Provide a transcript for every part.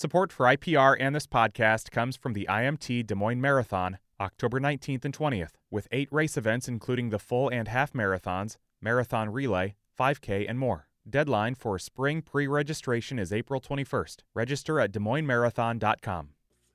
Support for IPR and this podcast comes from the IMT Des Moines Marathon, October 19th and 20th, with 8 race events including the full and half marathons, marathon relay, 5K, and more. Deadline for spring pre-registration is April 21st. Register at DesMoinesMarathon.com.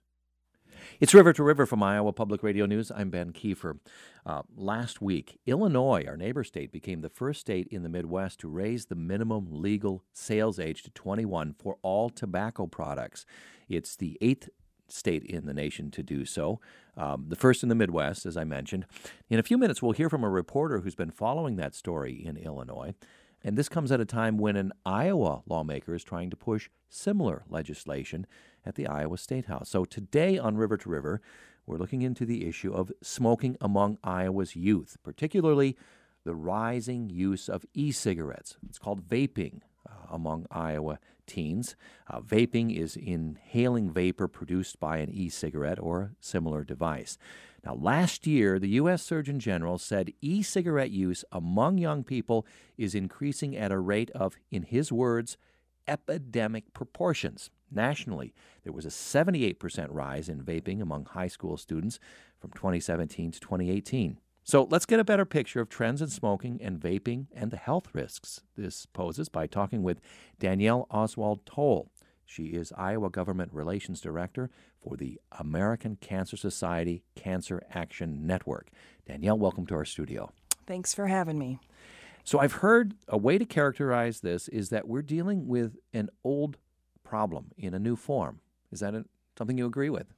It's River to River from Iowa Public Radio News. I'm Ben Kiefer. Last week, Illinois, our neighbor state, became the first state in the Midwest to raise the minimum legal sales age to 21 for all tobacco products. It's the 8th state in the nation to do so, the first in the Midwest, as I mentioned. In a few minutes, we'll hear from a reporter who's been following that story in Illinois. And this comes at a time when an Iowa lawmaker is trying to push similar legislation at the Iowa State House. So today on River to River, we're looking into the issue of smoking among Iowa's youth, particularly the rising use of e-cigarettes. It's called vaping among Iowa teens. Vaping is inhaling vapor produced by an e-cigarette or a similar device. Now, last year, the U.S. Surgeon General said e-cigarette use among young people is increasing at a rate of, in his words, epidemic proportions. Nationally, there was a 78% rise in vaping among high school students from 2017 to 2018. So let's get a better picture of trends in smoking and vaping and the health risks this poses by talking with Danielle Oswald-Toll. She is Iowa Government Relations Director for the American Cancer Society Cancer Action Network. Danielle, welcome to our studio. Thanks for having me. So I've heard a way to characterize this is that we're dealing with an old problem in a new form. Is that something you agree with?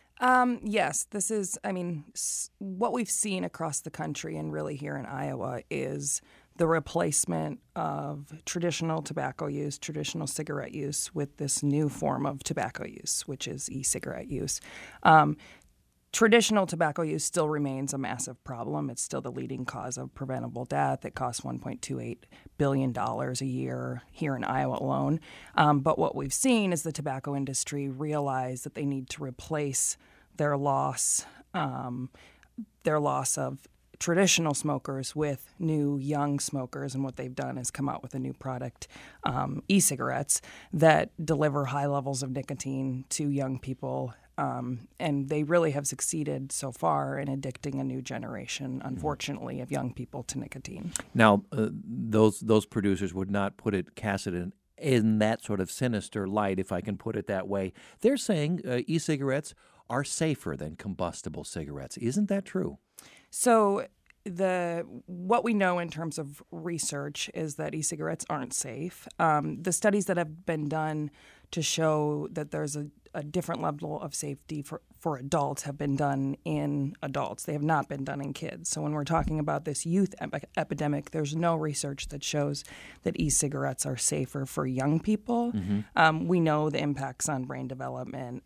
Yes, this is, what we've seen across the country and really here in Iowa is the replacement of traditional tobacco use, traditional cigarette use with this new form of tobacco use, which is e-cigarette use. Traditional tobacco use still remains a massive problem. It's still the leading cause of preventable death. It costs $1.28 billion a year here in Iowa alone. But what we've seen is the tobacco industry realize that they need to replace their loss of traditional smokers with new young smokers, and what they've done is come out with a new product, e-cigarettes, that deliver high levels of nicotine to young people. And they really have succeeded so far in addicting a new generation, unfortunately, of young people to nicotine. Now, those producers would not cast it in that sort of sinister light, if I can put it that way. They're saying e-cigarettes are safer than combustible cigarettes. Isn't that true? So what we know in terms of research is that e-cigarettes aren't safe. The studies that have been done to show that there's a different level of safety for adults have been done in adults. They have not been done in kids. So when we're talking about this youth epidemic, there's no research that shows that e-cigarettes are safer for young people. Mm-hmm. We know the impacts on brain development.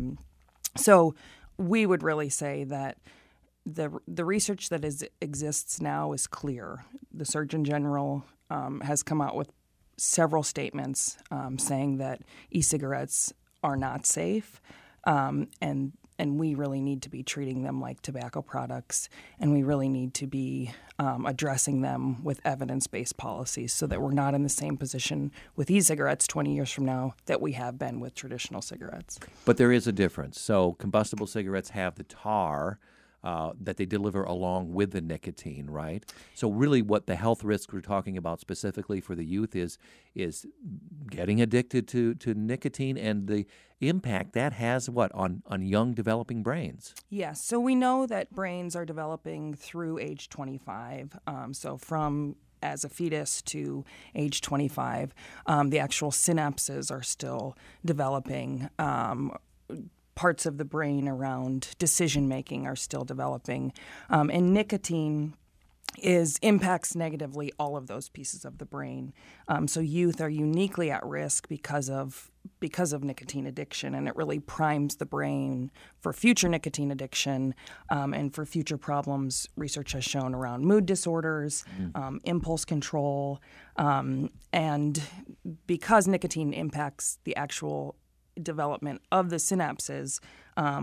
So we would really say that the research that exists now is clear. The Surgeon General has come out with several statements saying that e-cigarettes are not safe, and we really need to be treating them like tobacco products, and we really need to be addressing them with evidence-based policies so that we're not in the same position with e-cigarettes 20 years from now that we have been with traditional cigarettes. But there is a difference. So combustible cigarettes have the tar that they deliver along with the nicotine, right? So really what the health risks we're talking about specifically for the youth is getting addicted to nicotine and the impact that has, on young developing brains. Yes. So we know that brains are developing through age 25. So from as a fetus to age 25, the actual synapses are still developing. Parts of the brain around decision-making are still developing. And nicotine impacts negatively all of those pieces of the brain. So youth are uniquely at risk because of nicotine addiction, and it really primes the brain for future nicotine addiction and for future problems research has shown around mood disorders, impulse control, and because nicotine impacts the actual development of the synapses,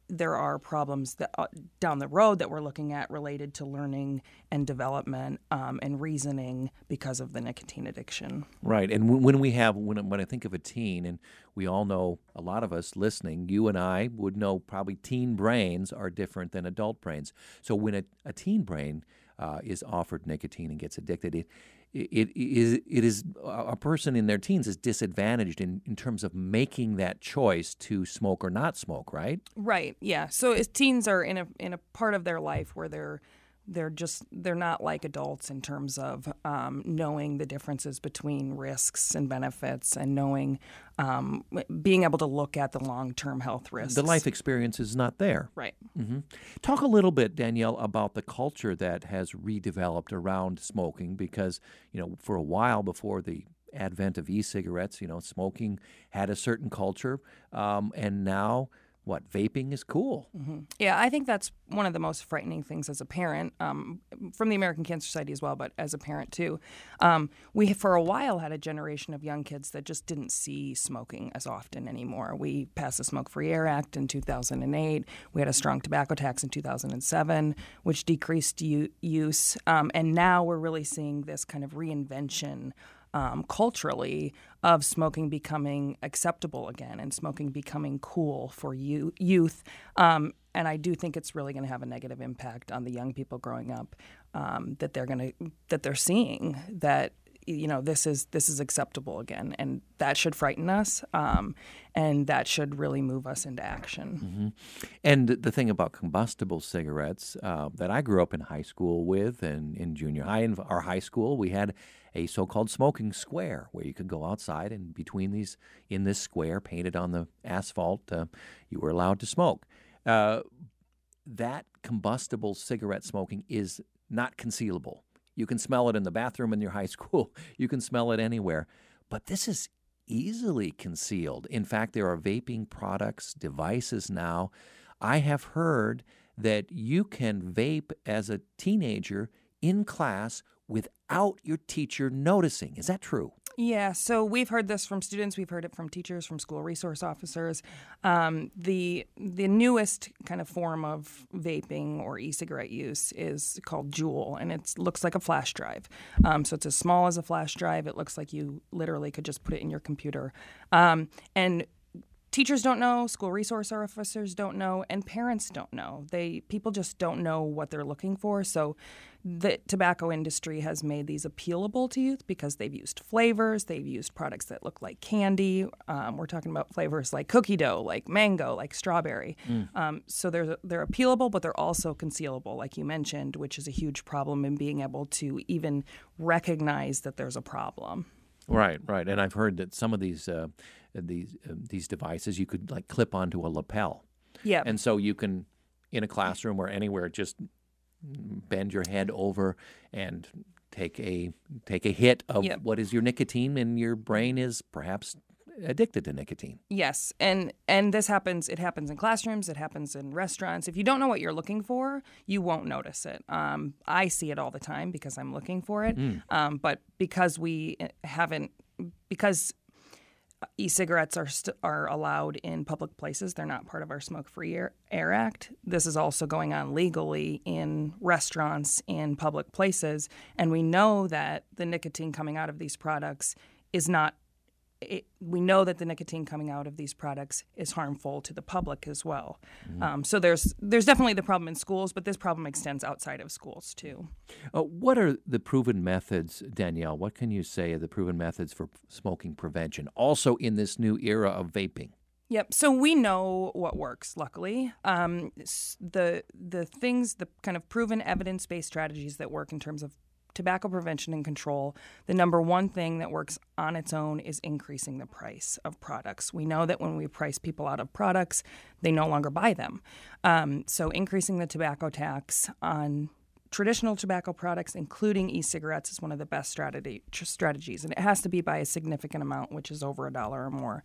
there are problems that down the road that we're looking at related to learning and development and reasoning because of the nicotine addiction. Right. And when I think of a teen, and we all know, a lot of us listening, you and I would know probably teen brains are different than adult brains. So when a teen brain is offered nicotine and gets addicted, it is a person in their teens is disadvantaged in terms of making that choice to smoke or not smoke, right? Right. Yeah. So as teens are in a part of their life where they're not like adults in terms of knowing the differences between risks and benefits and knowing being able to look at the long-term health risks. The life experience is not there. Right. Mm-hmm. Talk a little bit, Danielle, about the culture that has redeveloped around smoking, because, for a while before the advent of e-cigarettes, smoking had a certain culture, and now vaping is cool. Mm-hmm. Yeah, I think that's one of the most frightening things as a parent, from the American Cancer Society as well, but as a parent too. We, for a while, had a generation of young kids that just didn't see smoking as often anymore. We passed the Smoke-Free Air Act in 2008. We had a strong tobacco tax in 2007, which decreased use. And now we're really seeing this kind of reinvention culturally of smoking becoming acceptable again and smoking becoming cool for youth. And I do think it's really going to have a negative impact on the young people growing up, that they're seeing that this is acceptable again, and that should frighten us, and that should really move us into action. Mm-hmm. And the thing about combustible cigarettes that I grew up in high school with, and in junior high, in our high school, we had a so-called smoking square where you could go outside, and in this square painted on the asphalt, you were allowed to smoke. That combustible cigarette smoking is not concealable. You can smell it in the bathroom in your high school. You can smell it anywhere. But this is easily concealed. In fact, there are vaping products, devices now. I have heard that you can vape as a teenager in class without your teacher noticing. Is that true? Yeah, so we've heard this from students, we've heard it from teachers, from school resource officers. The newest kind of form of vaping or e-cigarette use is called Juul, and it looks like a flash drive. So it's as small as a flash drive. It looks like you literally could just put it in your computer. And teachers don't know, school resource officers don't know, and parents don't know. People just don't know what they're looking for. So the tobacco industry has made these appealable to youth because they've used flavors, they've used products that look like candy. We're talking about flavors like cookie dough, like mango, like strawberry. So they're appealable, but they're also concealable, like you mentioned, which is a huge problem in being able to even recognize that there's a problem. Right. And I've heard that some of these devices you could clip onto a lapel. Yeah. And so you can, in a classroom or anywhere, just bend your head over and take a hit of what is your nicotine, and your brain is perhaps addicted to nicotine. Yes, and this happens. It happens in classrooms. It happens in restaurants. If you don't know what you're looking for, you won't notice it. I see it all the time because I'm looking for it. But because e-cigarettes are allowed in public places, they're not part of our Smoke-Free Air Act. This is also going on legally in restaurants, in public places, and we know that the nicotine coming out of these products is not. We know that the nicotine coming out of these products is harmful to the public as well. So there's definitely the problem in schools, but this problem extends outside of schools too. What are the proven methods, Danielle? What can you say are the proven methods for smoking prevention, also in this new era of vaping? Yep. So we know what works, luckily. The kind of proven evidence-based strategies that work in terms of tobacco prevention and control, the number one thing that works on its own is increasing the price of products. We know that when we price people out of products, they no longer buy them. So increasing the tobacco tax on traditional tobacco products, including e-cigarettes, is one of the best strategies. And it has to be by a significant amount, which is over $1 or more.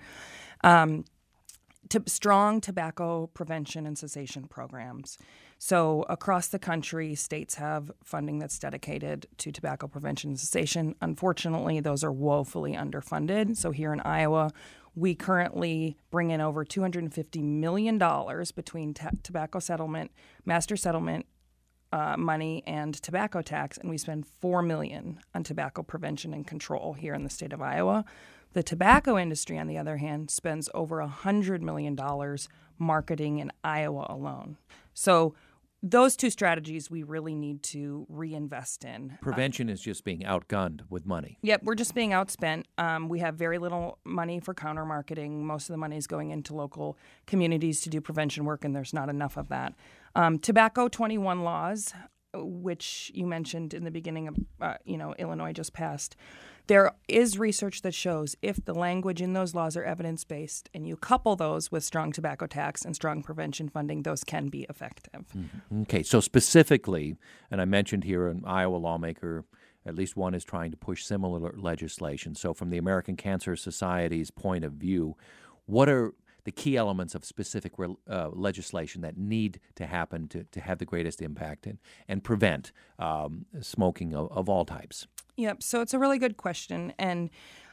Strong tobacco prevention and cessation programs. So across the country, states have funding that's dedicated to tobacco prevention and cessation. Unfortunately, those are woefully underfunded. So here in Iowa, We currently bring in over $250 million between tobacco settlement, master settlement money, and tobacco tax, and we spend $4 million on tobacco prevention and control here in the state of Iowa. The tobacco industry, on the other hand, spends over $100 million marketing in Iowa alone. So those two strategies we really need to reinvest in. Prevention is just being outgunned with money. Yep, we're just being outspent. We have very little money for counter marketing. Most of the money is going into local communities to do prevention work, and there's not enough of that. Tobacco 21 laws, which you mentioned in the beginning of, Illinois just passed. There is research that shows if the language in those laws are evidence-based and you couple those with strong tobacco tax and strong prevention funding, those can be effective. Mm-hmm. Okay, so specifically, and I mentioned here an Iowa lawmaker, at least one is trying to push similar legislation. So from the American Cancer Society's point of view, what are the key elements of specific legislation that need to happen to have the greatest impact and prevent smoking of all types? Yep. So it's a really good question. And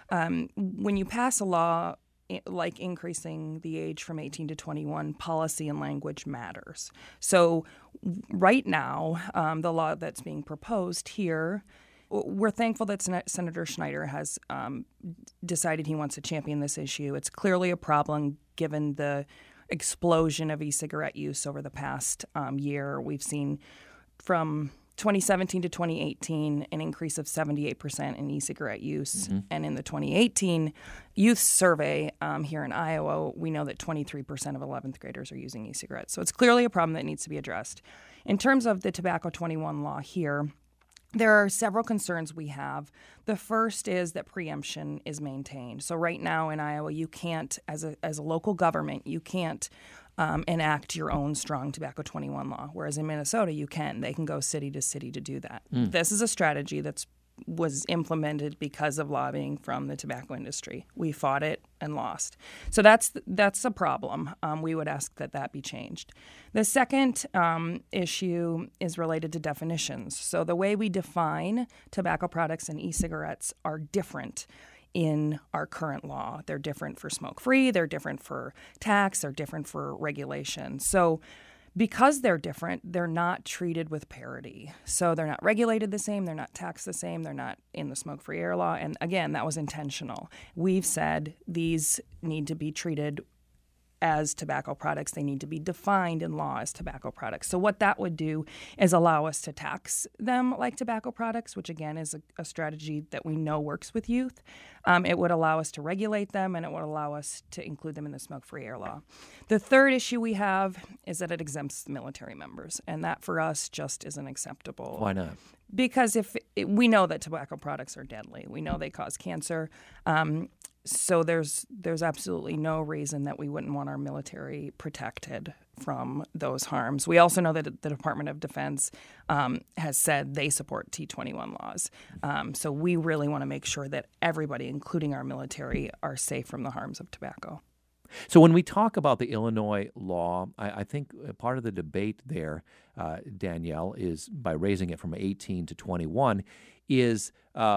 when you pass a law like increasing the age from 18 to 21, policy and language matters. So right now, the law that's being proposed here, we're thankful that Senator Schneider has decided he wants to champion this issue. It's clearly a problem given the explosion of e-cigarette use over the past year. We've seen from 2017 to 2018 an increase of 78% in e-cigarette use. Mm-hmm. And in the 2018 youth survey here in Iowa, we know that 23% of 11th graders are using e-cigarettes. So it's clearly a problem that needs to be addressed. In terms of the Tobacco 21 law here, there are several concerns we have. The first is that preemption is maintained. So right now in Iowa, you can't, as a local government, you can't enact your own strong Tobacco 21 law, whereas in Minnesota, you can. They can go city to city to do that. This is a strategy that was implemented because of lobbying from the tobacco industry. We fought it and lost. So that's a problem. We would ask that be changed. The second issue is related to definitions. So the way we define tobacco products and e-cigarettes are different in our current law. They're different for smoke-free, they're different for tax, they're different for regulation. So because they're different, they're not treated with parity. So they're not regulated the same, they're not taxed the same, they're not in the smoke-free air law. And again, that was intentional. We've said these need to be treated as tobacco products. They need to be defined in law as tobacco products. So what that would do is allow us to tax them like tobacco products, which again is a strategy that we know works with youth. It would allow us to regulate them, and it would allow us to include them in the smoke-free air law. The third issue we have is that it exempts military members, and that for us just isn't acceptable. Why not? Because we know that tobacco products are deadly. We know they cause cancer. So there's absolutely no reason that we wouldn't want our military protected from those harms. We also know that the Department of Defense has said they support T21 laws. So we really want to make sure that everybody, including our military, are safe from the harms of tobacco. So when we talk about the Illinois law, I think part of the debate there, Danielle, is by raising it from 18 to 21, is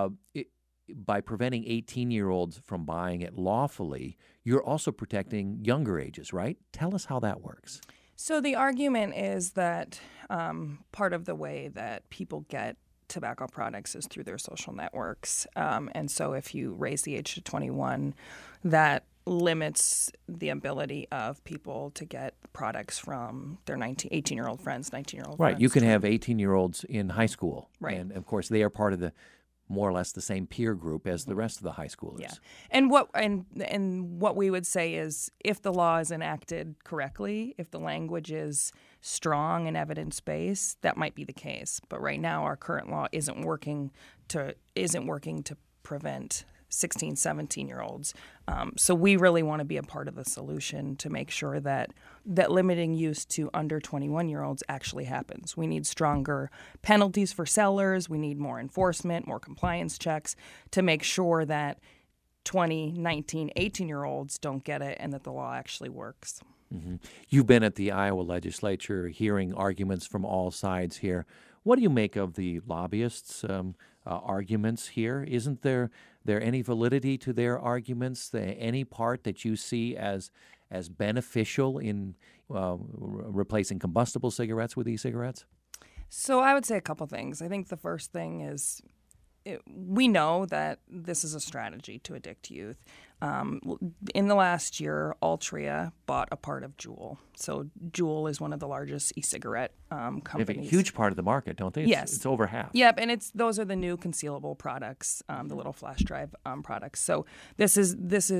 by preventing 18-year-olds from buying it lawfully, you're also protecting younger ages, right? Tell us how that works. So the argument is that part of the way that people get tobacco products is through their social networks. And so if you raise the age to 21, that limits the ability of people to get products from their 18-year-old friends, 19-year-old friends. Right. You can have 18-year-olds in high school. Right. And, of course, they are part of the more or less the same peer group as the rest of the high schoolers. Yeah. And what we would say is if the law is enacted correctly, if the language is strong and evidence-based, that might be the case. But right now our current law isn't working to prevent 16, 17-year-olds. So we really want to be a part of the solution to make sure that limiting use to under 21-year-olds actually happens. We need stronger penalties for sellers. We need more enforcement, more compliance checks to make sure that 20, 19, 18-year-olds don't get it and that the law actually works. Mm-hmm. You've been at the Iowa legislature hearing arguments from all sides here. What do you make of the lobbyists arguments here. Isn't there any validity to their arguments? Any part that you see as beneficial in replacing combustible cigarettes with e-cigarettes? So I would say a couple things. I think the first thing is we know that this is a strategy to addict youth. In the last year, Altria bought a part of Juul. So Juul is one of the largest e-cigarette companies. They have a huge part of the market, don't they? Yes. It's over half. Yep, and those are the new concealable products, the little flash drive products. So this is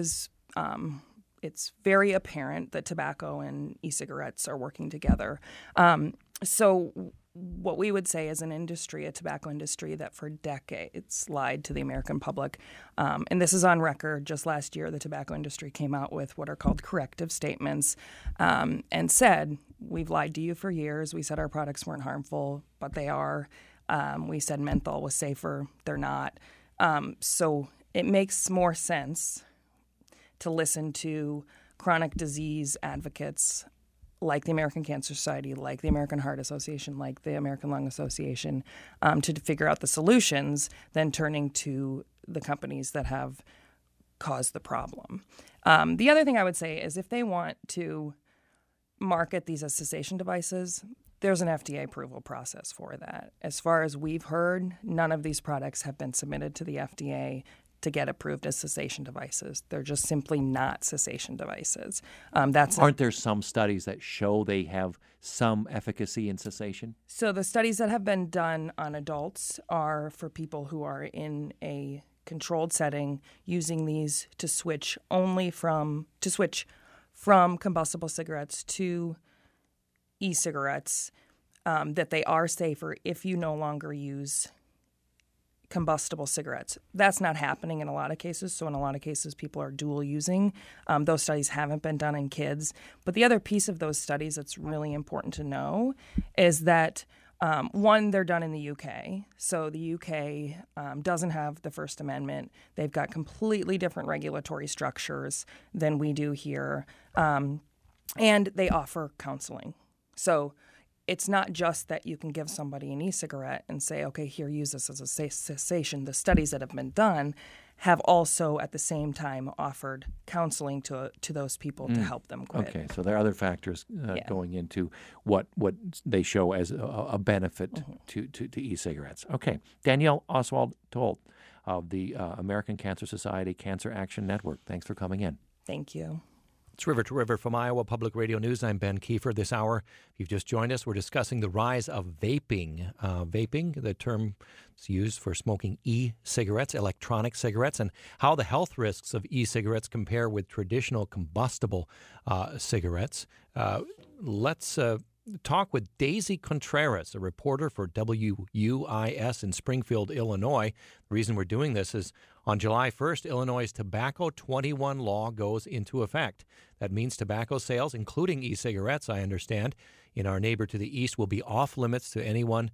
it's very apparent that tobacco and e-cigarettes are working together. So what we would say as an industry, a tobacco industry that for decades lied to the American public, and this is on record. Just last year, the tobacco industry came out with what are called corrective statements and said, we've lied to you for years. We said our products weren't harmful, but they are. We said menthol was safer. They're not. So it makes more sense to listen to chronic disease advocates like the American Cancer Society, like the American Heart Association, like the American Lung Association, to figure out the solutions than turning to the companies that have caused the problem. The other thing I would say is if they want to market these as cessation devices, there's an FDA approval process for that. As far as we've heard, none of these products have been submitted to the FDA to get approved as cessation devices. They're just simply not cessation devices. Aren't there some studies that show they have some efficacy in cessation? So the studies that have been done on adults are for people who are in a controlled setting using these to switch from combustible cigarettes to e-cigarettes, that they are safer if you no longer use combustible cigarettes. That's not happening in a lot of cases. So in a lot of cases, people are dual using. Those studies haven't been done in kids. But the other piece of those studies that's really important to know is that, one, they're done in the UK. So the UK doesn't have the First Amendment. They've got completely different regulatory structures than we do here. And they offer counseling. So it's not just that you can give somebody an e-cigarette and say, okay, here, use this as a cessation. The studies that have been done have also at the same time offered counseling to those people to help them quit. Okay, so there are other factors going into what they show as a benefit to e-cigarettes. Okay, Danielle Oswald-Tolt of the American Cancer Society Cancer Action Network. Thanks for coming in. Thank you. It's River to River from Iowa Public Radio News. I'm Ben Kiefer. This hour, if you've just joined us, we're discussing the rise of vaping. Vaping, the term is used for smoking e-cigarettes, electronic cigarettes, and how the health risks of e-cigarettes compare with traditional combustible cigarettes. Let's talk with Daisy Contreras, a reporter for WUIS in Springfield, Illinois. The reason we're doing this is on July 1st, Illinois' Tobacco 21 law goes into effect. That means tobacco sales, including e-cigarettes, I understand, in our neighbor to the east will be off limits to anyone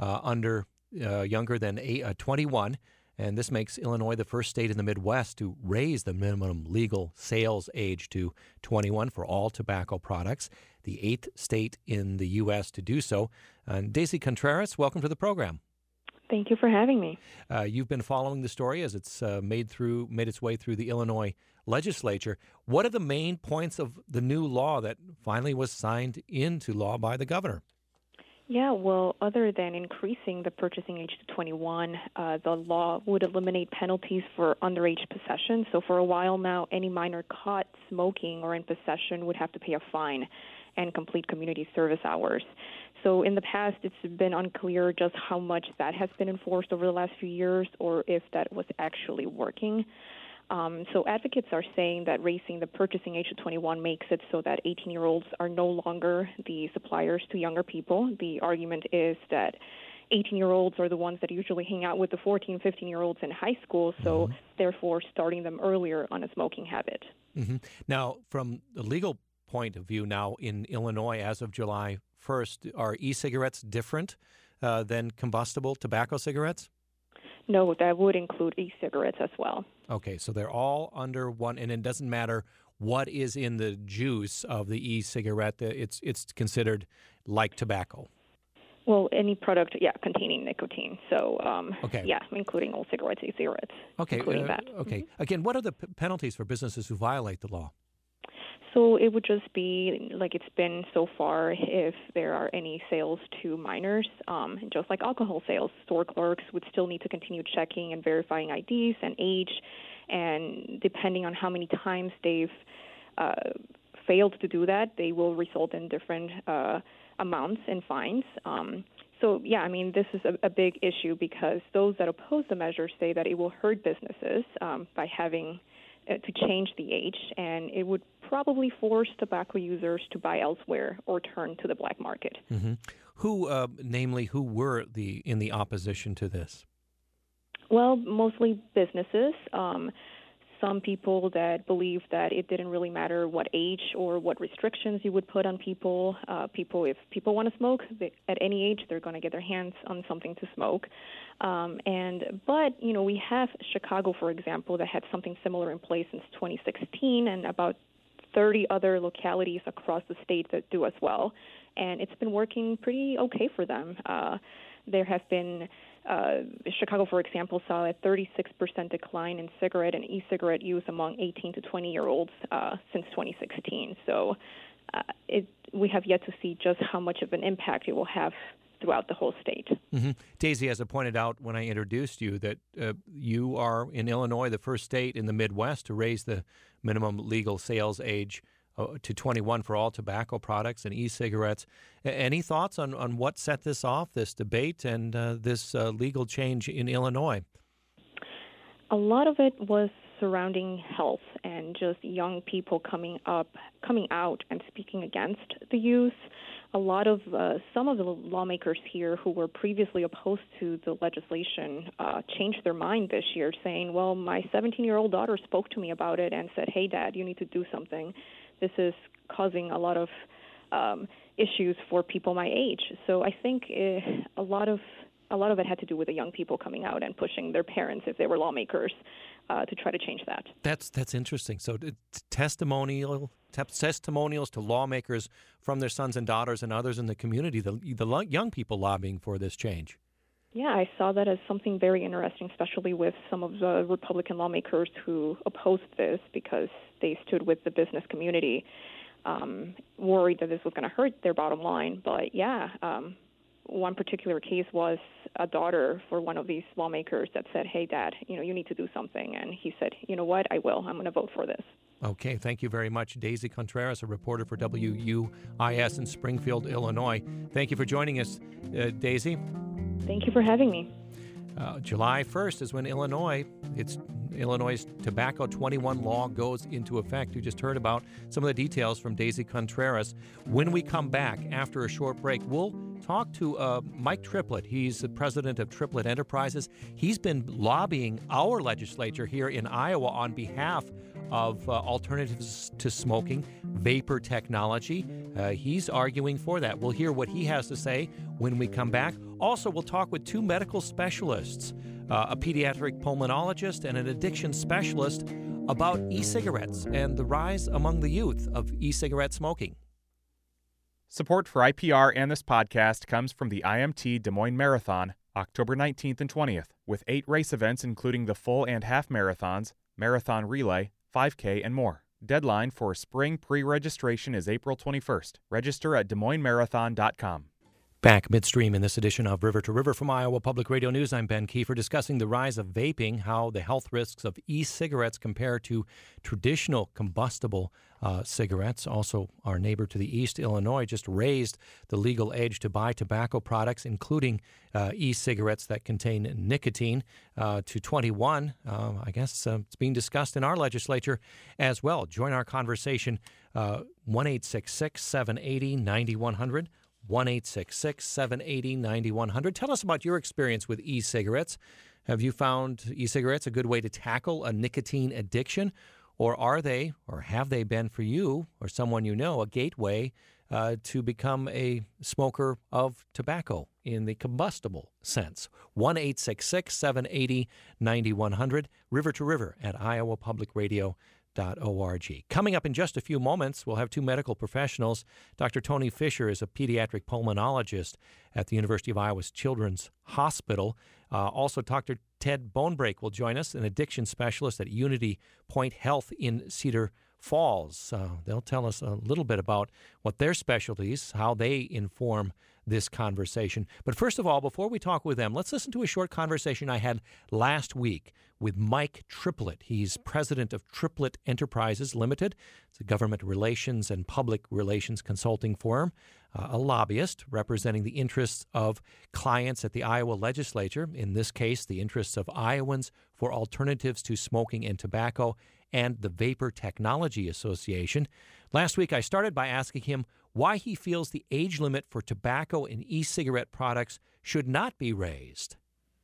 younger than 21. And this makes Illinois the first state in the Midwest to raise the minimum legal sales age to 21 for all tobacco products, the 8th state in the U.S. to do so. And Daisy Contreras, welcome to the program. Thank you for having me. You've been following the story as it's made its way through the Illinois legislature. What are the main points of the new law that finally was signed into law by the governor? Yeah, well, other than increasing the purchasing age to 21, the law would eliminate penalties for underage possession. So for a while now, any minor caught smoking or in possession would have to pay a fine and complete community service hours. So in the past, it's been unclear just how much that has been enforced over the last few years or if that was actually working. So advocates are saying that raising the purchasing age to 21 makes it so that 18-year-olds are no longer the suppliers to younger people. The argument is that 18-year-olds are the ones that usually hang out with the 14, 15-year-olds in high school, so therefore starting them earlier on a smoking habit. Mm-hmm. Now, from the legal point of view now in Illinois as of July 1st, are e-cigarettes different than combustible tobacco cigarettes? No, that would include e-cigarettes as well. Okay, so they're all under one, and it doesn't matter what is in the juice of the e-cigarette. It's considered like tobacco. Well, any product, containing nicotine. So, Okay. including all cigarettes, e-cigarettes, Okay. including that. Okay. Again, what are the penalties for businesses who violate the law? So it would just be like it's been so far if there are any sales to minors, just like alcohol sales. Store clerks would still need to continue checking and verifying IDs and age, and depending on how many times they've failed to do that, they will result in different amounts and fines. This is a big issue because those that oppose the measure say that it will hurt businesses by having to change the age, and it would probably force tobacco users to buy elsewhere or turn to the black market. Mm-hmm. Who were in the opposition to this? Well, mostly businesses. Some people that believe that it didn't really matter what age or what restrictions you would put on people. If people want to smoke, at any age, they're going to get their hands on something to smoke. But we have Chicago, for example, that had something similar in place since 2016, and about 30 other localities across the state that do as well. And it's been working pretty okay for them. There have been Chicago, for example, saw a 36% decline in cigarette and e-cigarette use among 18 to 20-year-olds since 2016. So we have yet to see just how much of an impact it will have throughout the whole state. Mm-hmm. Daisy, as I pointed out when I introduced you, that you are in Illinois, the first state in the Midwest to raise the minimum legal sales age to 21 for all tobacco products and e-cigarettes. Any thoughts on what set this off, this debate, and this legal change in Illinois? A lot of it was surrounding health and just young people coming out and speaking against the use. A lot of some of the lawmakers here who were previously opposed to the legislation changed their mind this year, saying, well, my 17-year-old daughter spoke to me about it and said, hey, Dad, you need to do something. This is causing a lot of issues for people my age. So I think a lot of it had to do with the young people coming out and pushing their parents, if they were lawmakers, to try to change that. That's interesting. So testimonials to lawmakers from their sons and daughters and others in the community, the young people lobbying for this change. Yeah, I saw that as something very interesting, especially with some of the Republican lawmakers who opposed this because they stood with the business community, worried that this was going to hurt their bottom line. But one particular case was a daughter for one of these lawmakers that said, hey, Dad, you need to do something. And he said, you know what, I will. I'm going to vote for this. Okay, thank you very much, Daisy Contreras, a reporter for WUIS in Springfield, Illinois. Thank you for joining us, Daisy. Thank you for having me. July 1st is when Illinois' Tobacco 21 law goes into effect. You just heard about some of the details from Daisy Contreras. When we come back after a short break, we'll talk to Mike Triplett. He's the president of Triplett Enterprises. He's been lobbying our legislature here in Iowa on behalf of alternatives to smoking, vapor technology. He's arguing for that. We'll hear what he has to say when we come back. Also, we'll talk with two medical specialists, a pediatric pulmonologist and an addiction specialist, about e-cigarettes and the rise among the youth of e-cigarette smoking. Support for IPR and this podcast comes from the IMT Des Moines Marathon, October 19th and 20th, with 8 race events including the full and half marathons, marathon relay, 5K, and more. Deadline for spring pre-registration is April 21st. Register at DesMoinesMarathon.com. Back midstream in this edition of River to River from Iowa Public Radio News, I'm Ben Kiefer discussing the rise of vaping, how the health risks of e-cigarettes compare to traditional combustible cigarettes. Also, our neighbor to the east, Illinois, just raised the legal age to buy tobacco products, including e-cigarettes that contain nicotine, to 21. I guess it's being discussed in our legislature as well. Join our conversation, 1-866-780-9100. 1-866-780-9100. Tell us about your experience with e-cigarettes. Have you found e-cigarettes a good way to tackle a nicotine addiction? Or are they, or have they been for you or someone you know, a gateway to become a smoker of tobacco in the combustible sense? 1-866-780-9100. River to River at iowapublicradio.com. Coming up in just a few moments, we'll have two medical professionals. Dr. Tony Fisher is a pediatric pulmonologist at the University of Iowa's Children's Hospital. Also, Dr. Ted Bonebrake will join us, an addiction specialist at Unity Point Health in Cedar Falls. They'll tell us a little bit about what their specialties, how they inform this conversation. But first of all, before we talk with them, let's listen to a short conversation I had last week with Mike Triplett. He's president of Triplett Enterprises Limited. It's a government relations and public relations consulting firm, a lobbyist representing the interests of clients at the Iowa legislature, in this case, the interests of Iowans for Alternatives to Smoking and Tobacco and the Vapor Technology Association. Last week, I started by asking him why he feels the age limit for tobacco and e-cigarette products should not be raised.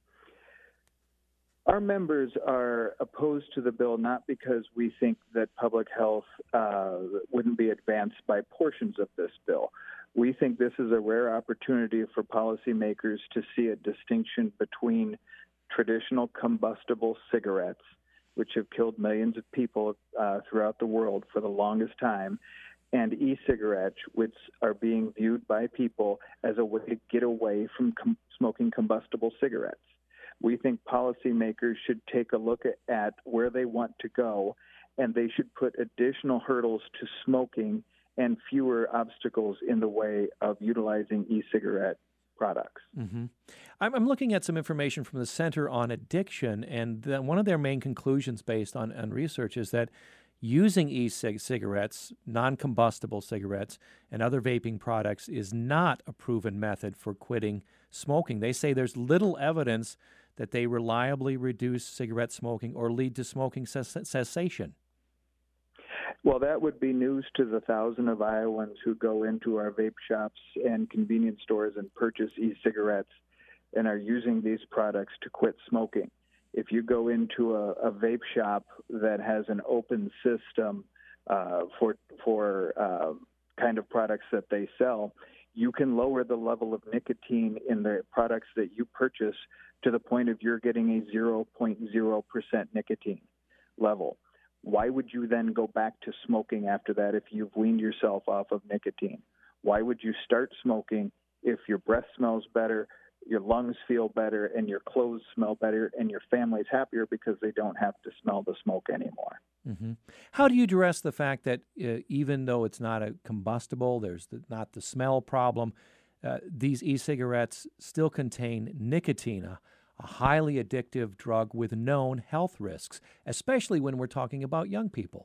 Our members are opposed to the bill not because we think that public health wouldn't be advanced by portions of this bill. We think this is a rare opportunity for policymakers to see a distinction between traditional combustible cigarettes, which have killed millions of people throughout the world for the longest time, and e-cigarettes, which are being viewed by people as a way to get away from smoking combustible cigarettes. We think policymakers should take a look at where they want to go, and they should put additional hurdles to smoking and fewer obstacles in the way of utilizing e-cigarette products. Mm-hmm. I'm looking at some information from the Center on Addiction, and one of their main conclusions based on research is that using e-cigarettes, non-combustible cigarettes, and other vaping products is not a proven method for quitting smoking. They say there's little evidence that they reliably reduce cigarette smoking or lead to smoking cessation. Well, that would be news to the thousands of Iowans who go into our vape shops and convenience stores and purchase e-cigarettes and are using these products to quit smoking. If you go into a vape shop that has an open system for kind of products that they sell, you can lower the level of nicotine in the products that you purchase to the point of you're getting a 0.0% nicotine level. Why would you then go back to smoking after that if you've weaned yourself off of nicotine? Why would you start smoking if your breath smells better, your lungs feel better, and your clothes smell better, and your family's happier because they don't have to smell the smoke anymore? Mm-hmm. How do you address the fact that even though it's not a combustible, there's not the smell problem, these e-cigarettes still contain nicotine, a highly addictive drug with known health risks, especially when we're talking about young people?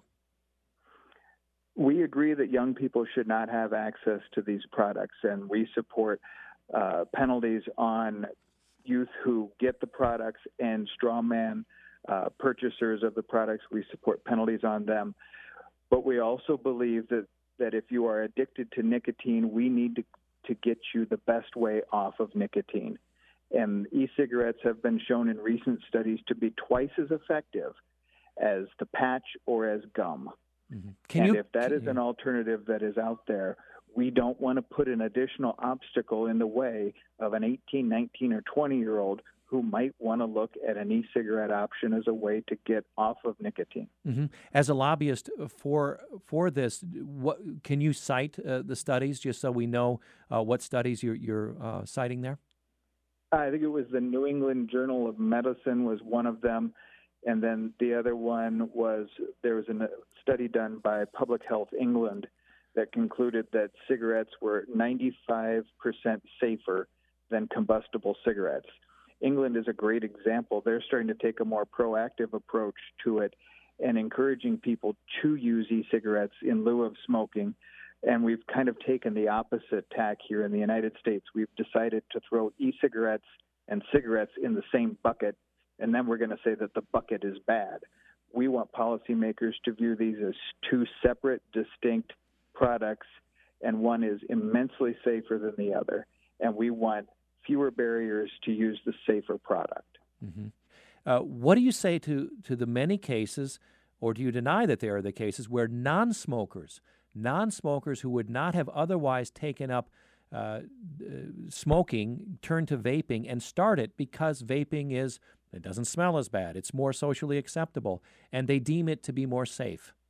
We agree that young people should not have access to these products, and we support penalties on youth who get the products and strawman purchasers of the products. We support penalties on them. But we also believe that if you are addicted to nicotine, we need to get you the best way off of nicotine. And e-cigarettes have been shown in recent studies to be twice as effective as the patch or as gum. Mm-hmm. If that is an alternative that is out there, we don't want to put an additional obstacle in the way of an 18, 19, or 20-year-old who might want to look at an e-cigarette option as a way to get off of nicotine. Mm-hmm. As a lobbyist for this, what can you cite the studies just so we know what studies you're citing there? I think it was the New England Journal of Medicine was one of them, and then the other one was there was a study done by Public Health England that concluded that cigarettes were 95% safer than combustible cigarettes. England is a great example. They're starting to take a more proactive approach to it and encouraging people to use e-cigarettes in lieu of smoking. And we've kind of taken the opposite tack here in the United States. We've decided to throw e-cigarettes and cigarettes in the same bucket, and then we're going to say that the bucket is bad. We want policymakers to view these as two separate, distinct products, and one is immensely safer than the other. And we want fewer barriers to use the safer product. Mm-hmm. What do you say to the many cases, or do you deny that there are the cases where non-smokers who would not have otherwise taken up smoking turn to vaping and start it because vaping it doesn't smell as bad, it's more socially acceptable, and they deem it to be more safe?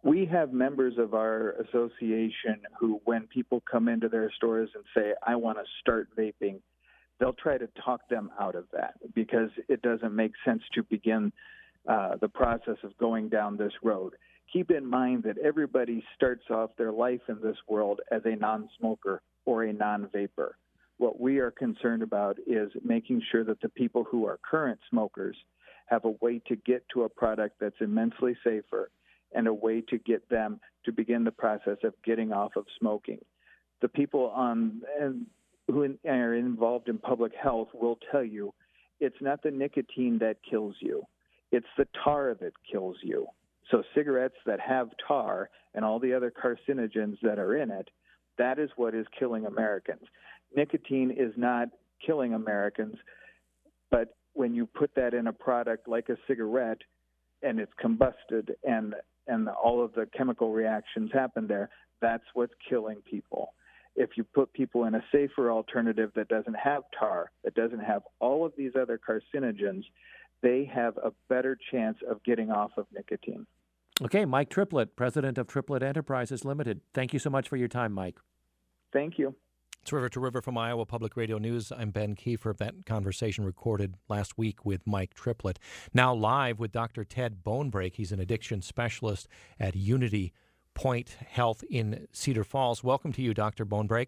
We have members of our association who, when people come into their stores and say, I want to start vaping, they'll try to talk them out of that because it doesn't make sense to begin the process of going down this road. Keep in mind that everybody starts off their life in this world as a non-smoker or a non-vapor. What we are concerned about is making sure that the people who are current smokers have a way to get to a product that's immensely safer and a way to get them to begin the process of getting off of smoking. The people who are involved in public health will tell you it's not the nicotine that kills you. It's the tar that kills you. So cigarettes that have tar and all the other carcinogens that are in it, that is what is killing Americans. Nicotine is not killing Americans, but when you put that in a product like a cigarette and it's combusted and all of the chemical reactions happen there, that's what's killing people. If you put people in a safer alternative that doesn't have tar, that doesn't have all of these other carcinogens, they have a better chance of getting off of nicotine. Okay, Mike Triplett, president of Triplett Enterprises Limited. Thank you so much for your time, Mike. Thank you. It's River to River from Iowa Public Radio News. I'm Ben Kiefer. That conversation recorded last week with Mike Triplett. Now live with Dr. Ted Bonebrake. He's an addiction specialist at Unity Point Health in Cedar Falls. Welcome to you, Dr. Bonebrake.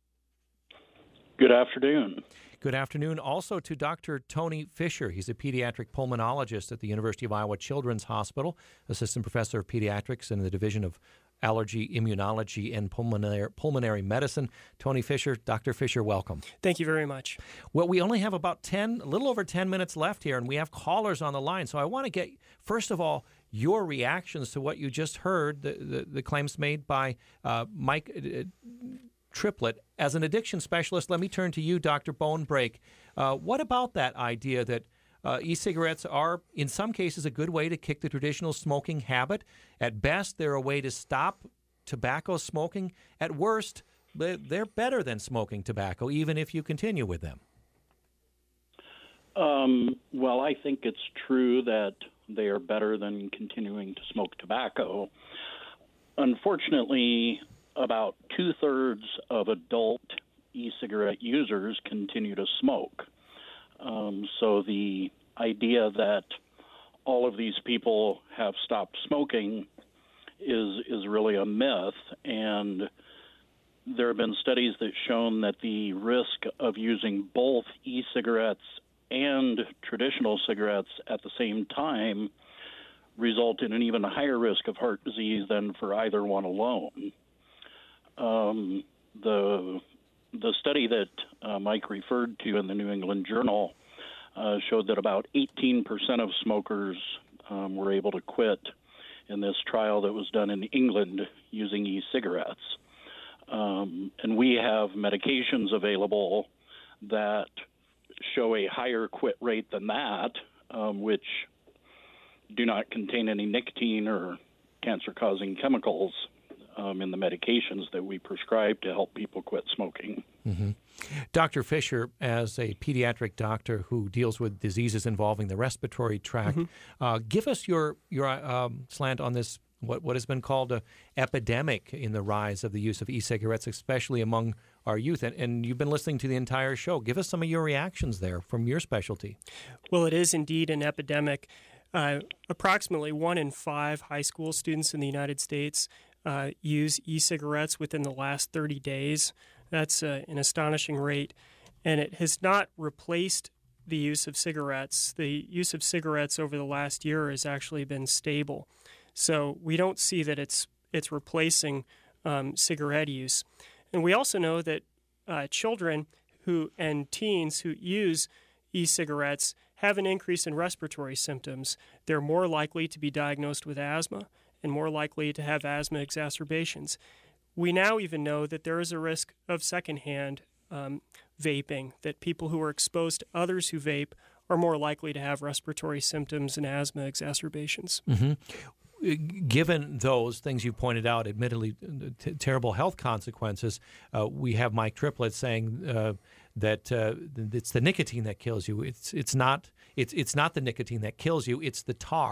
Good afternoon. Good afternoon. Also to Dr. Tony Fisher. He's a pediatric pulmonologist at the University of Iowa Children's Hospital, assistant professor of pediatrics in the Division of Allergy, Immunology, and Pulmonary Medicine. Tony Fisher, Dr. Fisher, welcome. Thank you very much. Well, we only have about a little over 10 minutes left here, and we have callers on the line. So I want to get, first of all, your reactions to what you just heard, the claims made by Mike Triplett. As an addiction specialist, let me turn to you, Dr. Bonebrake. What about that idea that e-cigarettes are, in some cases, a good way to kick the traditional smoking habit? At best, they're a way to stop tobacco smoking. At worst, they're better than smoking tobacco, even if you continue with them. Well, I think it's true that they are better than continuing to smoke tobacco. Unfortunately, about 2/3 of adult e-cigarette users continue to smoke. So the idea that all of these people have stopped smoking is really a myth, and there have been studies that shown that the risk of using both e-cigarettes and traditional cigarettes at the same time result in an even higher risk of heart disease than for either one alone. The study that Mike referred to in the New England Journal showed that about 18% of smokers were able to quit in this trial that was done in England using e-cigarettes. And we have medications available that show a higher quit rate than that, which do not contain any nicotine or cancer-causing chemicals in the medications that we prescribe to help people quit smoking. Mm-hmm. Dr. Fisher, as a pediatric doctor who deals with diseases involving the respiratory tract, give us your slant on this, what has been called an epidemic in the rise of the use of e-cigarettes, especially among our youth. And you've been listening to the entire show. Give us some of your reactions there from your specialty. Well, it is indeed an epidemic. Approximately 1 in 5 high school students in the United States use e-cigarettes within the last 30 days. That's an astonishing rate. And it has not replaced the use of cigarettes. The use of cigarettes over the last year has actually been stable. So we don't see that it's replacing cigarette use. And we also know that children and teens who use e-cigarettes have an increase in respiratory symptoms. They're more likely to be diagnosed with asthma and more likely to have asthma exacerbations. We now even know that there is a risk of secondhand vaping, that people who are exposed to others who vape are more likely to have respiratory symptoms and asthma exacerbations. Mm-hmm. Given those things you pointed out, admittedly terrible health consequences, we have Mike Triplett saying that it's the nicotine that kills you. It's not the nicotine that kills you. It's the tar.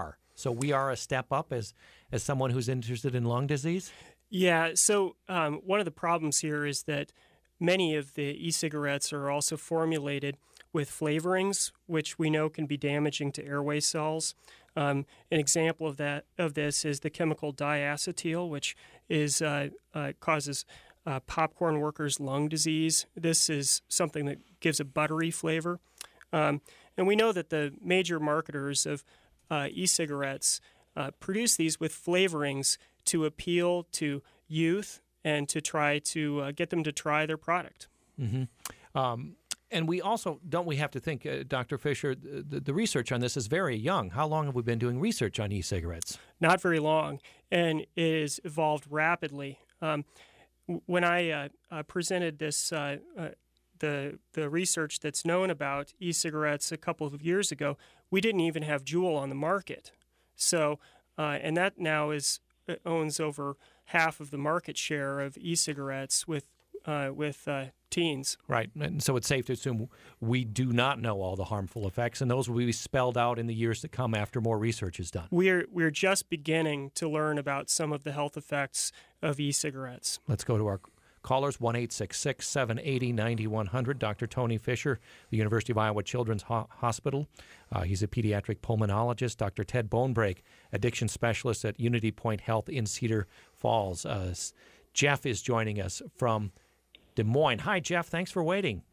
So we are a step up as someone who's interested in lung disease? Yeah, so one of the problems here is that many of the e-cigarettes are also formulated with flavorings, which we know can be damaging to airway cells. An example of this is the chemical diacetyl, which causes popcorn workers' lung disease. This is something that gives a buttery flavor. And we know that the major marketers of e-cigarettes produce these with flavorings to appeal to youth and to try to get them to try their product. Mm-hmm. And we also, don't we have to think, Dr. Fisher, the research on this is very young. How long have we been doing research on e-cigarettes? Not very long, and it has evolved rapidly. When I presented this, the research that's known about e-cigarettes a couple of years ago, we didn't even have Juul on the market. So, and that now owns over half of the market share of e-cigarettes with teens. Right, and so it's safe to assume we do not know all the harmful effects, and those will be spelled out in the years to come after more research is done. We're just beginning to learn about some of the health effects of e-cigarettes. Let's go to our callers, 1-866-780-9100. Dr. Tony Fisher, the University of Iowa Children's Hospital. He's a pediatric pulmonologist. Dr. Ted Bonebrake, addiction specialist at Unity Point Health in Cedar Falls. Jeff is joining us from Des Moines. Hi, Jeff. Thanks for waiting.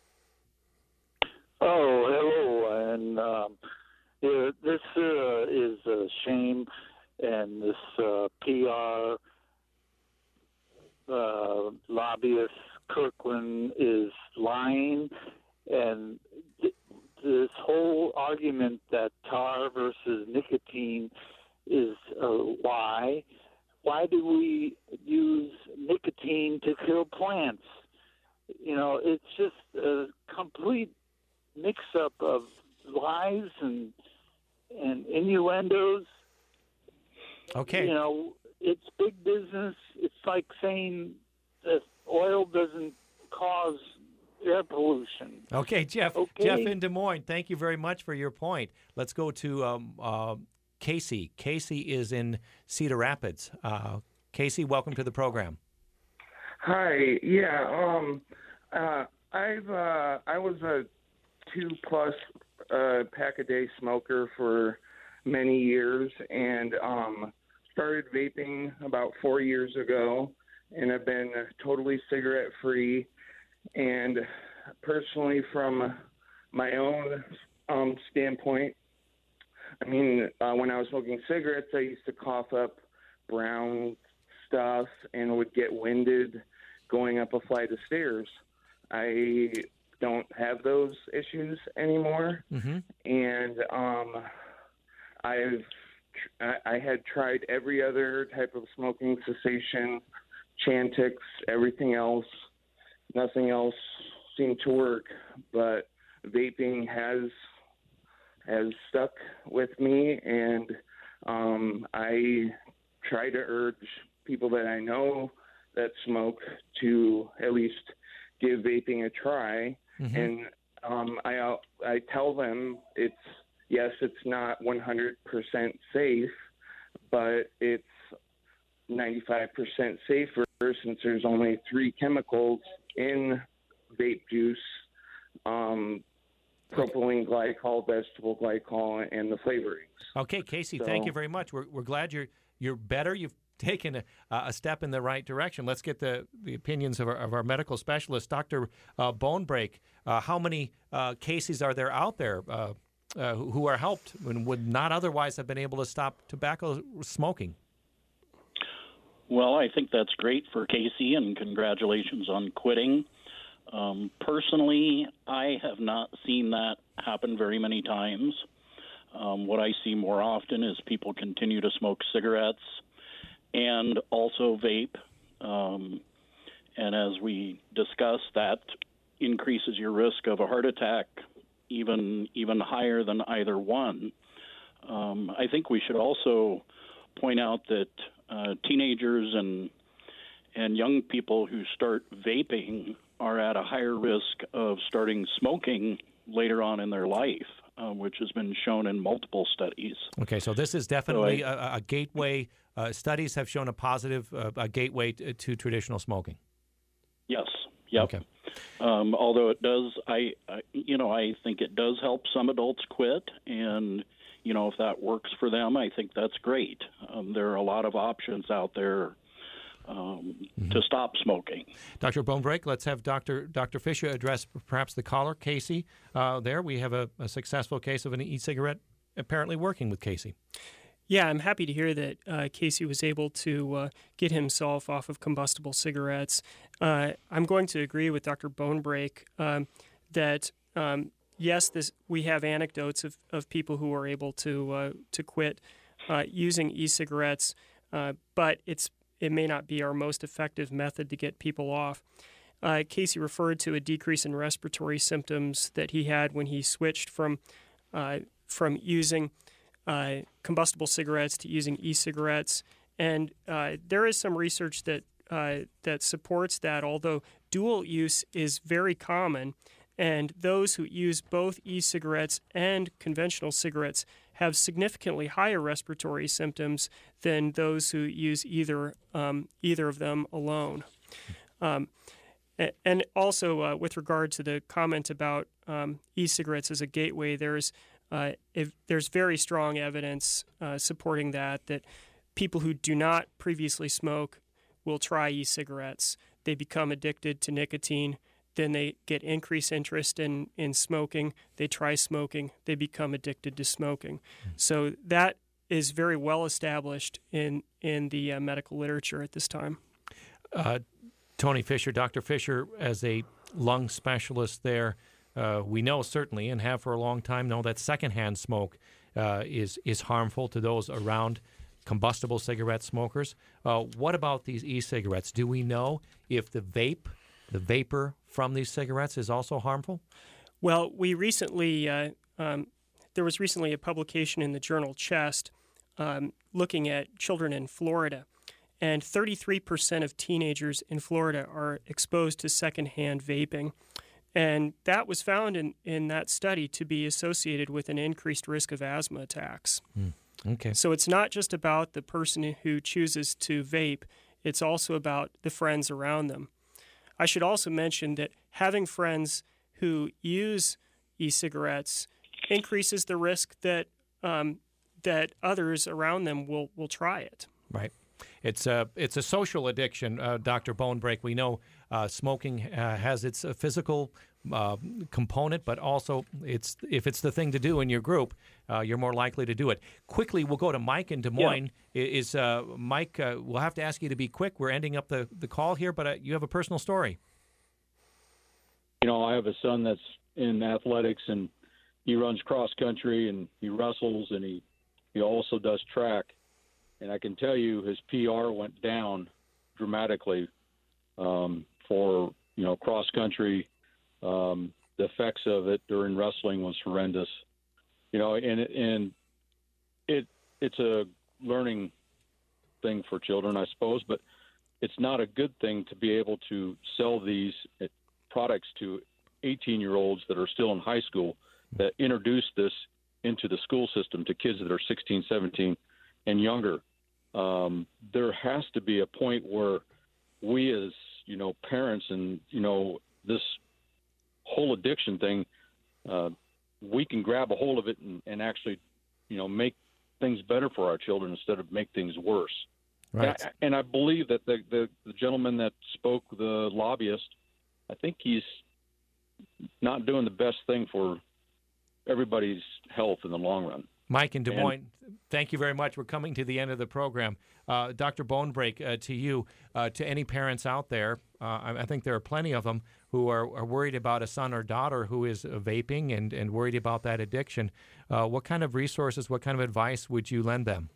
Oh, hello. And this is a shame, and this PR lobbyist Kirkland is lying, and this whole argument that tar versus nicotine is a lie. Why do we use nicotine to kill plants? You know, it's just a complete mix-up of lies and innuendos. Okay. You know, it's big business. It's like saying that oil doesn't cause air pollution. Okay, Jeff. Okay. Jeff in Des Moines, thank you very much for your point. Let's go to Casey. Casey is in Cedar Rapids. Casey, welcome to the program. Hi. Yeah. I was a 2+ pack a day smoker for many years, and started vaping about 4 years ago, and I've been totally cigarette free. And personally, from my own standpoint, I mean, when I was smoking cigarettes, I used to cough up brown stuff and would get winded going up a flight of stairs. I don't have those issues anymore. Mm-hmm. And I had tried every other type of smoking cessation, Chantix, everything else. Nothing else seemed to work, but vaping has stuck with me, and I try to urge people that I know that smoke to at least give vaping a try. Mm-hmm. And I tell them it's not 100% safe, but it's 95% safer since there's only 3 chemicals in vape juice: propylene glycol, vegetable glycol, and the flavorings. Okay, Casey, thank you very much. We're glad you're better. You've taken a step in the right direction. Let's get the opinions of our medical specialist, Dr. Bonebrake. How many cases are there out there who are helped and would not otherwise have been able to stop tobacco smoking? Well, I think that's great for Casey, and congratulations on quitting. Personally, I have not seen that happen very many times. What I see more often is people continue to smoke cigarettes and also vape. And as we discussed, that increases your risk of a heart attack even higher than either one. I think we should also point out that teenagers and young people who start vaping are at a higher risk of starting smoking later on in their life. which has been shown in multiple studies. Okay, so this is definitely a gateway. Studies have shown a positive a gateway to traditional smoking. Yes. Yep. Okay. Although it does, I think it does help some adults quit, and if that works for them, I think that's great. There are a lot of options out there to stop smoking. Dr. Bonebrake, let's have Dr. Fisher address perhaps the caller, Casey. There we have a successful case of an e-cigarette apparently working with Casey. Yeah, I'm happy to hear that Casey was able to get himself off of combustible cigarettes. I'm going to agree with Dr. Bonebrake that yes, we have anecdotes of people who are able to quit using e-cigarettes, but it may not be our most effective method to get people off. Casey referred to a decrease in respiratory symptoms that he had when he switched from using combustible cigarettes to using e-cigarettes, and there is some research that supports that. Although dual use is very common, and those who use both e-cigarettes and conventional cigarettes have significantly higher respiratory symptoms than those who use either of them alone. And also, with regard to the comment about e-cigarettes as a gateway, there's very strong evidence supporting that people who do not previously smoke will try e-cigarettes. They become addicted to nicotine. Then they get increased interest in smoking. They try smoking. They become addicted to smoking. So that is very well established in the medical literature at this time. Tony Fisher, Dr. Fisher, as a lung specialist there, we know certainly and have for a long time know that secondhand smoke is harmful to those around combustible cigarette smokers. What about these e-cigarettes? Do we know if the vapor from these cigarettes is also harmful? Well, we recently there was recently a publication in the journal Chest looking at children in Florida, and 33% of teenagers in Florida are exposed to secondhand vaping. And that was found in that study to be associated with an increased risk of asthma attacks. Okay. So it's not just about the person who chooses to vape, it's also about the friends around them. I should also mention that having friends who use e-cigarettes increases the risk that that others around them will try it. Right. It's a social addiction, Dr. Bonebrake. We know smoking has its physical component, but also if it's the thing to do in your group, you're more likely to do it. Quickly, we'll go to Mike in Des Moines. Yeah. Mike, we'll have to ask you to be quick. We're ending up the call here, but you have a personal story. I have a son that's in athletics, and he runs cross country, and he wrestles, and he also does track. And I can tell you his PR went down dramatically for cross country. The effects of it during wrestling was horrendous. And it's a learning thing for children, I suppose, but it's not a good thing to be able to sell these products to 18-year-olds that are still in high school that introduce this into the school system to kids that are 16, 17 and younger. There has to be a point where we as, parents and, this whole addiction thing, we can grab a hold of it and actually, make things better for our children instead of make things worse. Right. And I believe that the gentleman that spoke, the lobbyist, I think he's not doing the best thing for everybody's health in the long run. Mike in Des Moines, thank you very much. We're coming to the end of the program. Dr. Bonebrake, to you, to any parents out there, I think there are plenty of them who are worried about a son or daughter who is vaping and worried about that addiction. What kind of resources, what kind of advice would you lend them?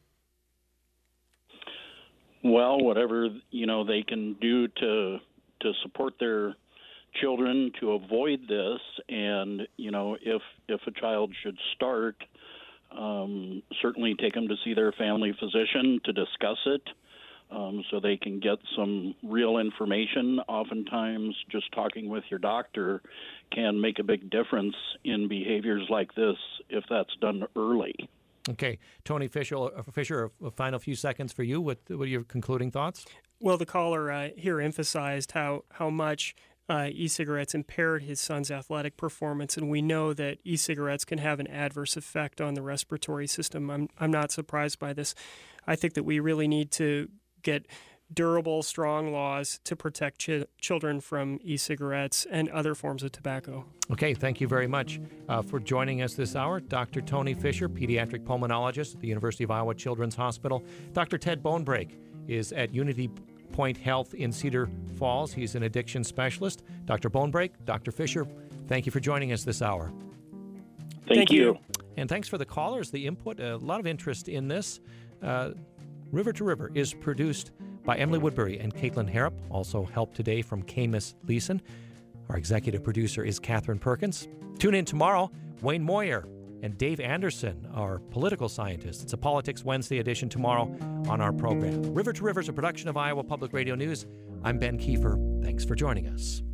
Well, whatever they can do to support their children to avoid this, and if a child should start, certainly take them to see their family physician to discuss it. so they can get some real information. Oftentimes, just talking with your doctor can make a big difference in behaviors like this if that's done early. Okay. Tony Fisher, a final few seconds for you. What are your concluding thoughts? Well, the caller here emphasized how much e-cigarettes impaired his son's athletic performance, and we know that e-cigarettes can have an adverse effect on the respiratory system. I'm not surprised by this. I think that we really need to get durable, strong laws to protect children from e-cigarettes and other forms of tobacco. Okay, thank you very much for joining us this hour. Dr. Tony Fisher, pediatric pulmonologist at the University of Iowa Children's Hospital. Dr. Ted Bonebrake is at Unity Point Health in Cedar Falls. He's an addiction specialist. Dr. Bonebrake, Dr. Fisher, thank you for joining us this hour. Thank you. And thanks for the callers, the input. A lot of interest in this. River to River is produced by Emily Woodbury and Caitlin Harrop. Also help today from Camus Leeson. Our executive producer is Catherine Perkins. Tune in tomorrow. Wayne Moyer and Dave Anderson are political scientists. It's a Politics Wednesday edition tomorrow on our program. River to River is a production of Iowa Public Radio News. I'm Ben Kiefer. Thanks for joining us.